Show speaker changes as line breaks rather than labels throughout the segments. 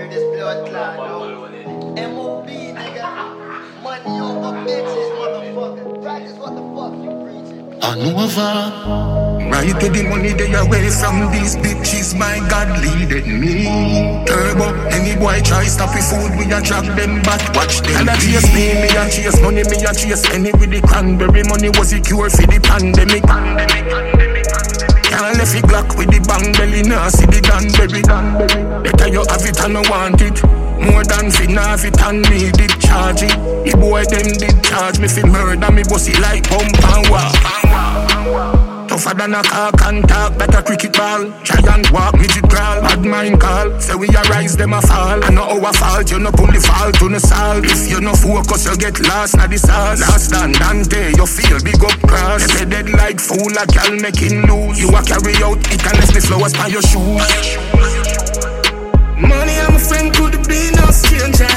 hear this blood clot, no? MOB, nigga. Money over bitches, motherfucker. Practice what the fuck you preaching.
I know of right to the money they away from these bitches. My God leaded me. Turbo, any boy try stop with food, we a drag them back. Watch them. And I chase me a chase money, me a chase any with the cranberry money was the cure for the pandemic. Can't left it Glock with the bang belly, nah see the Danberry. Better you have it and I want it. More than finna it and me did charge it. The boy them did charge me for murder, me bossy like pump and walk. Tougher than a car can talk, better cricket ball. Giant walk, midget crawl, bad mind call. Say we arise, them a fall. I know our fault, you no pull the fault to the salt. If you no focus, you get lost na the sauce. Last than Dante, you feel big up cross. They dead like fool, a gal making loose. You a carry out, it and left the flowers by your shoes. Money and my friend could be no stranger.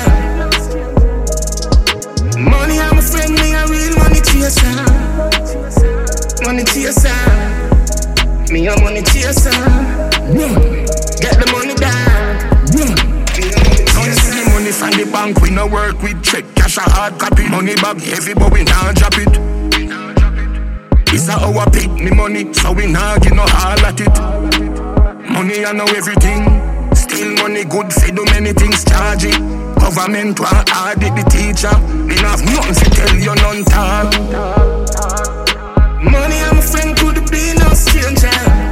Money and my friend, me a real money chaser. Money chaser, me a money chaser. Get the money down. Don't see the money from the bank, we no work with check, cash a hard copy. Money bag heavy, but we nah drop it. It's a our pick, me money, so we nah give no all at it. Money I know everything. Still money good for do many things, charge it. Government want audit the teacher. Me nah have nothing to tell you none talk. Money and my friend could be no stranger.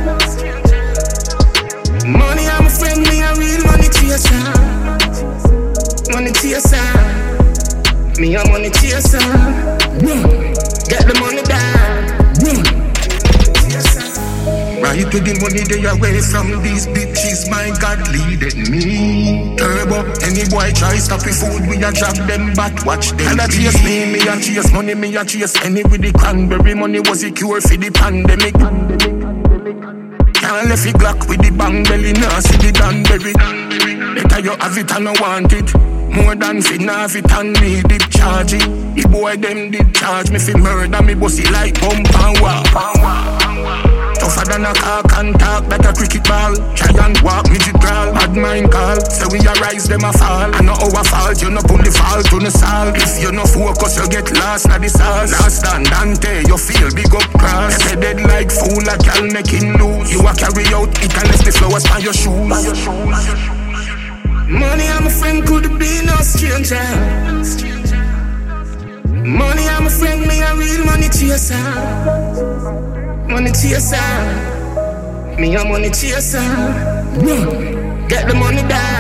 Money and my friend, me a real money chaser. Money chaser, me a money chaser. Get the money down. Right with the money they away from these bitches. My God leaded me. Turbo, any boy try stop with food, we a drag them back. Watch them. And I chase me a chase money, me a chase any with the cranberry money was the cure for the pandemic. Can't left it Glock with the bang belly, nah see the Danberry. Better you have it and I want it. More than finna have it and me did charge it. The boy them did charge me for murder, me bossy like pump and walk. Tougher than a car can talk, better cricket ball. Giant walk, midget crawl, bad mind call. Say we arise, them a fall. I know our fault, you no pull the fault to the salt. If you no focus, you get lost na the sauce. Last than Dante, you feel big up cross. They dead like fool, a gal making loose. You a carry out, it and left the flowers by your shoes. Money and my friend could be no stranger. Money and my friend, me a real money chaser. Money chaser, me a money chaser. Get the money down.